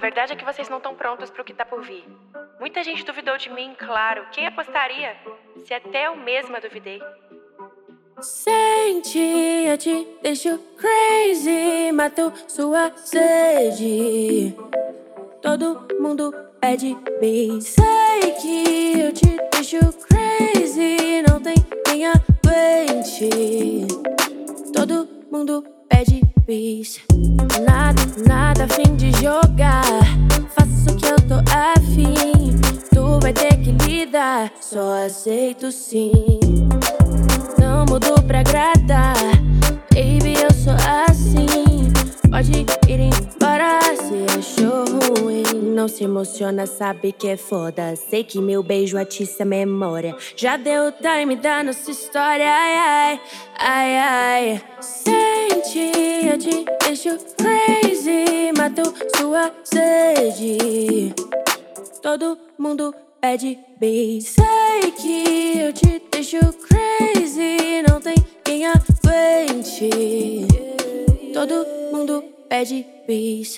verdade é que vocês não estão prontos pro que tá por vir. Muita gente duvidou de mim, claro. Quem apostaria? Se até eu mesma duvidei. Sente, eu te deixo crazy, matou sua sede. Todo mundo pede bis. Sei que eu te deixo crazy, não tem quem aguente. Todo mundo pede bis. Nada a fim de jogar. Faço o que eu tô afim. Tu vai ter que lidar, só aceito sim. Não mudo pra agradar, baby, eu sou assim. Pode ir embora se achou ruim. Não se emociona, sabe que é foda. Sei que meu beijo atiça a memória. Já deu time da nossa história, ai, ai, ai. Sente, eu te deixo crazy, matou sua sede. Todo mundo pede bis. Sei que eu te deixo crazy, não tem quem aguente. Todo mundo pede bis.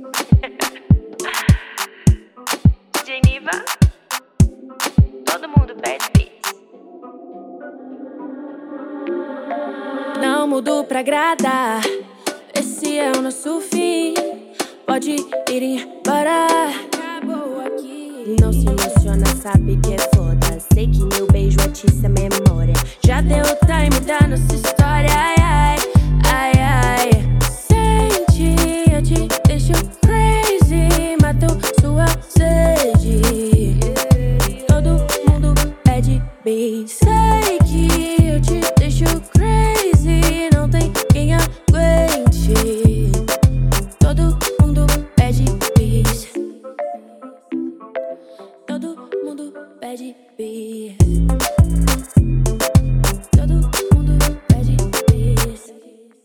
Geniva, todo mundo pede bis. Não mudo pra agradar, esse é o nosso fim. Pode ir embora, acabou aqui. Não se emociona, sabe que é foda. Sei que meu beijo atiça a memória. Já deu time da nossa história, ai, ai, ai. Sente, eu te deixo crazy, matou sua sede. Todo mundo pede bis. Sei que eu te deixo crazy, não tem quem aguente. Todo mundo pede bis. Todo mundo pede bis.